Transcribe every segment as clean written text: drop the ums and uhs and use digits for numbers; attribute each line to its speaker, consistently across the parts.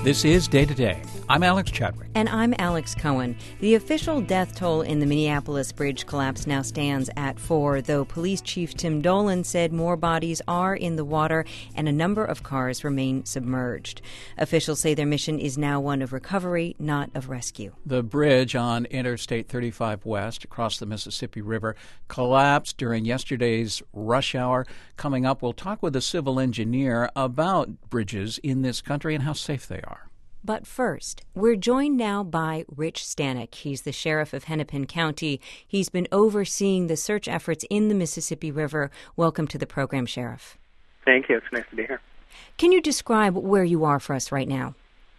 Speaker 1: This is Day to Day. I'm Alex Chadwick.
Speaker 2: And I'm Alex Cohen. The official death toll in the Minneapolis bridge collapse now stands at 4, though Police Chief Tim Dolan said more bodies are in the water and a number of cars remain submerged. Officials say their mission is now one of recovery, not of rescue.
Speaker 1: The bridge on Interstate 35 West across the Mississippi River collapsed during yesterday's rush hour. Coming up, we'll talk with a civil engineer about bridges in this country and how safe they are.
Speaker 2: But first, we're joined now by Rich Stanek. He's the sheriff of Hennepin County. He's been overseeing the search efforts in the Mississippi River. Welcome to the program, Sheriff.
Speaker 3: Thank you. It's nice to be here.
Speaker 2: Can you describe where you are for us right now?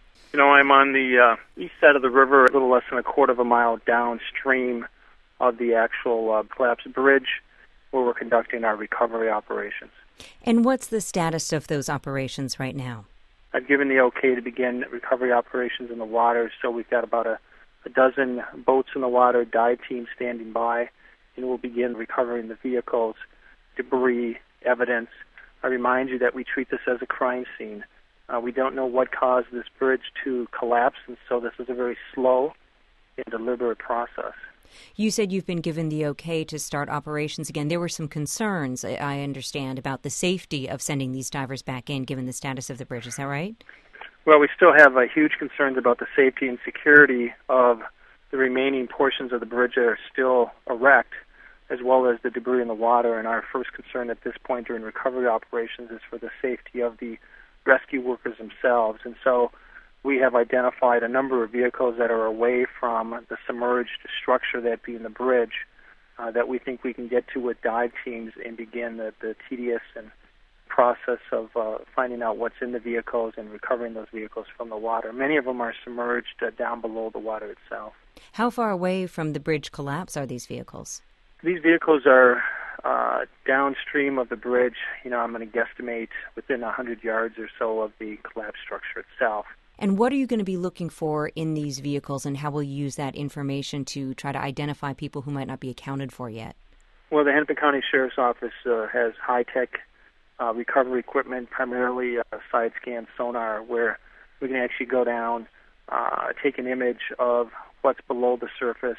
Speaker 3: I'm on the east side of the river, a little less than a quarter of a mile downstream of the actual collapsed bridge, where we're conducting our recovery operations.
Speaker 2: And what's the status of those operations right now?
Speaker 3: I've given the okay to begin recovery operations in the water, so we've got about a dozen boats in the water, dive teams standing by, and we'll begin recovering the vehicles, debris, evidence. I remind you that we treat this as a crime scene. We don't know what caused this bridge to collapse, and so this is a very slow and deliberate process.
Speaker 2: You said you've been given the okay to start operations again. There were some concerns, I understand, about the safety of sending these divers back in, given the status of the bridge. Is that right?
Speaker 3: Well, we still have huge concerns about the safety and security of the remaining portions of the bridge that are still erect, as well as the debris in the water. And our first concern at this point during recovery operations is for the safety of the rescue workers themselves. And so we have identified a number of vehicles that are away from the submerged structure, that being the bridge, that we think we can get to with dive teams and begin the tedious and process of finding out what's in the vehicles and recovering those vehicles from the water. Many of them are submerged down below the water itself.
Speaker 2: How far away from the bridge collapse are these vehicles?
Speaker 3: These vehicles are downstream of the bridge. I'm going to guesstimate within 100 yards or so of the collapsed structure itself.
Speaker 2: And what are you going to be looking for in these vehicles, and how will you use that information to try to identify people who might not be accounted for yet?
Speaker 3: Well, the Hennepin County Sheriff's Office has high-tech recovery equipment, primarily side scan sonar, where we can actually go down, take an image of what's below the surface,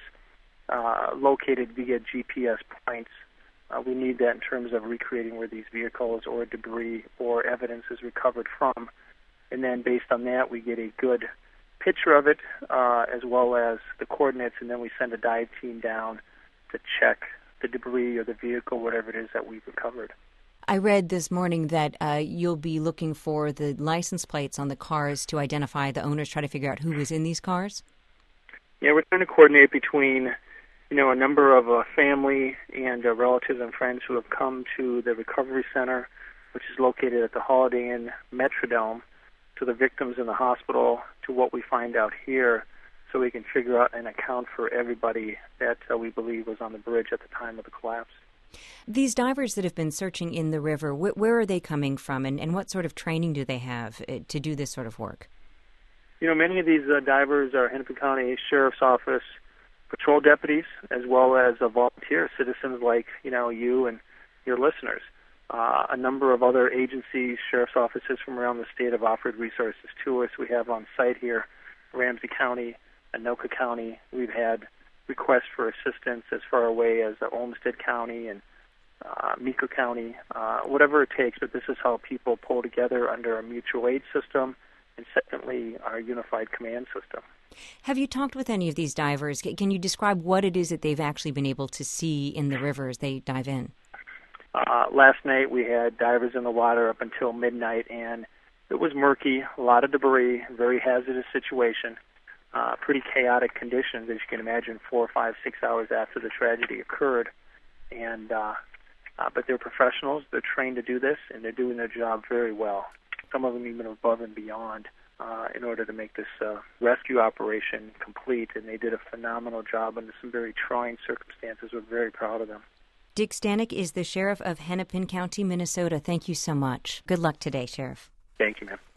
Speaker 3: located via GPS points. We need that in terms of recreating where these vehicles or debris or evidence is recovered from. And then based on that, we get a good picture of it, as well as the coordinates, and then we send a dive team down to check the debris or the vehicle, whatever it is that we've recovered.
Speaker 2: I read this morning that you'll be looking for the license plates on the cars to identify the owners, try to figure out who was in these cars?
Speaker 3: Yeah, we're trying to coordinate between, a number of family and relatives and friends who have come to the recovery center, which is located at the Holiday Inn Metrodome, to the victims in the hospital, to what we find out here, so we can figure out and account for everybody that we believe was on the bridge at the time of the collapse.
Speaker 2: These divers that have been searching in the river, where are they coming from, and what sort of training do they have to do this sort of work?
Speaker 3: Many of these divers are Hennepin County Sheriff's Office patrol deputies, as well as volunteer citizens like, you and your listeners. A number of other agencies, sheriff's offices from around the state have offered resources to us. We have on site here Ramsey County, Anoka County. We've had requests for assistance as far away as Olmsted County and Meeker County, whatever it takes. But this is how people pull together under a mutual aid system, and secondly, our unified command system.
Speaker 2: Have you talked with any of these divers? Can you describe what it is that they've actually been able to see in the river as they dive in?
Speaker 3: Last night we had divers in the water up until midnight, and it was murky, a lot of debris, very hazardous situation, pretty chaotic conditions, as you can imagine, 4, 5, 6 hours after the tragedy occurred. And but they're professionals, they're trained to do this, and they're doing their job very well. Some of them even above and beyond in order to make this rescue operation complete, and they did a phenomenal job under some very trying circumstances. We're very proud of them.
Speaker 2: Dick Stanek is the sheriff of Hennepin County, Minnesota. Thank you so much. Good luck today, Sheriff.
Speaker 3: Thank you, ma'am.